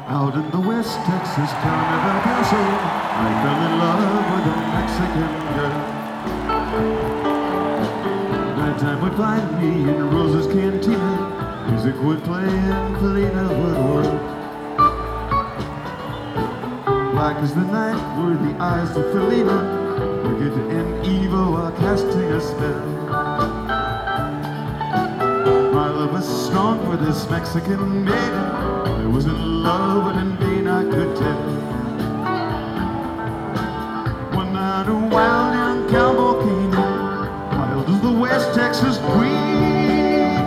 Out in the West Texas town of El Paso, I fell in love with a Mexican girl. Nighttime would find me in Rosa's cantina. Music would play and Felina would work. Black as the night were the eyes of Felina, wicked and evil while casting a spell. My love was strong for this Mexican maiden. I was in love, but in vain I could tell. One night a wild young cowboy came in, wild as the West Texas queen.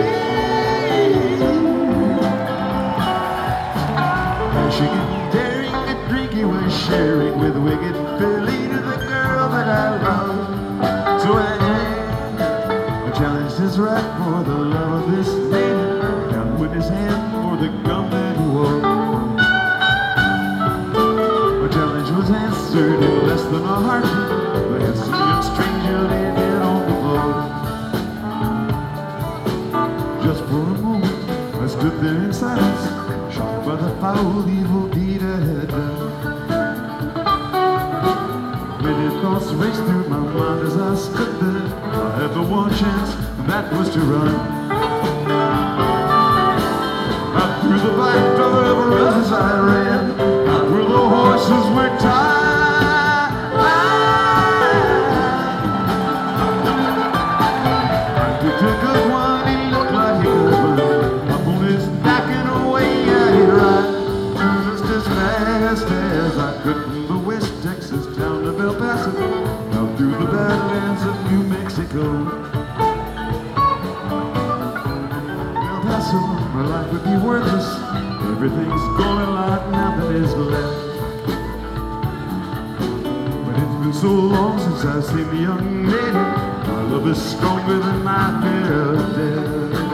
Dashing and daring and drinking was sharing with wicked Felina, the girl that I love. So I challenged his right for the love of this maiden, down with his hand for the gun that he wore. My challenge was answered in less than a heartbeat. The handsome young stranger lay dead on the floor. Just for a moment I stood there in silence, shocked by the foul evil deed I had done. Many thoughts raced through my mind as I stood there. I had the one chance, and that was to run. Out through the back door of Rosa's I ran, out where the horses were tied. I picked a good one, he looked like he could run. Up on his back and away I'd ride, just as fast as I could from the West Texas town of El Paso, out through the badlands of New Mexico. El Paso, my life would be worthless. Everything's gone a lot, nothing is left. But it's been so long since I've seen the young lady. My love is stronger than my fear of death.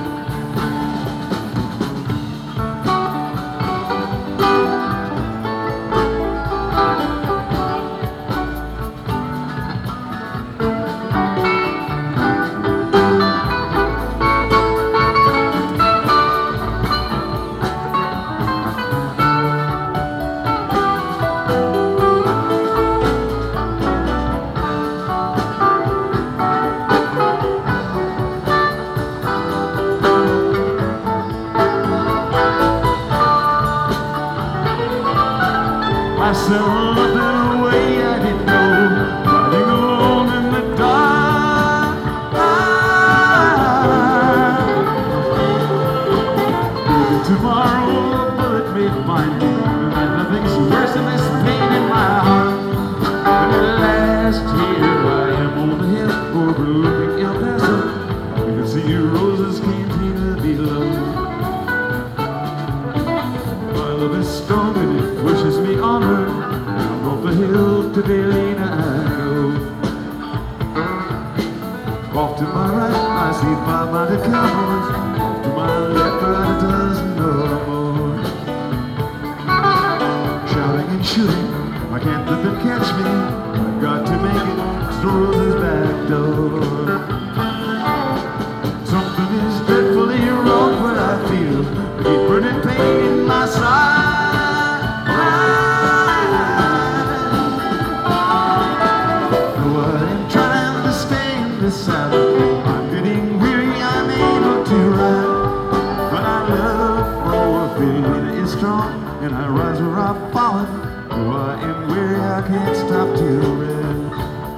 I said nothing away I didn't know, riding alone in the dark. Maybe tomorrow a bullet may find me, and nothing's worse than this pain in my heart. But at last here I am on the hill overlooking El Paso. You can see Rosa's cantina below. My love is strong and it pushes me onward. Down off the hill to Felina I go. Off to my right I see 500 cowboys. Off to my left are a dozen or more. Shouting and shooting, I can't let them catch me. I've got to make it to Rosa's back door. Something is dreadfully wrong when I feel a deep burning pain in my side. I'm getting weary, I'm able to ride, but I love for Felina is strong, and I rise where I've fallen. Though I am weary, I can't stop to rest.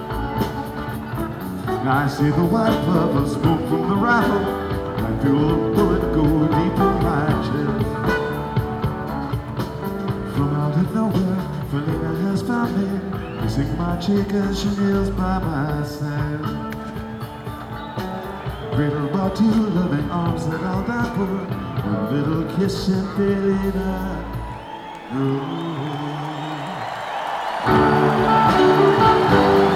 Now I see the white puff of smoke from the rifle. I feel a bullet go deep in my chest. From out of nowhere, Felina has found me, kissing my cheek as she kneels by my side. Cradled by two loving arms that I'll die for, a little kiss and Felina. Oh.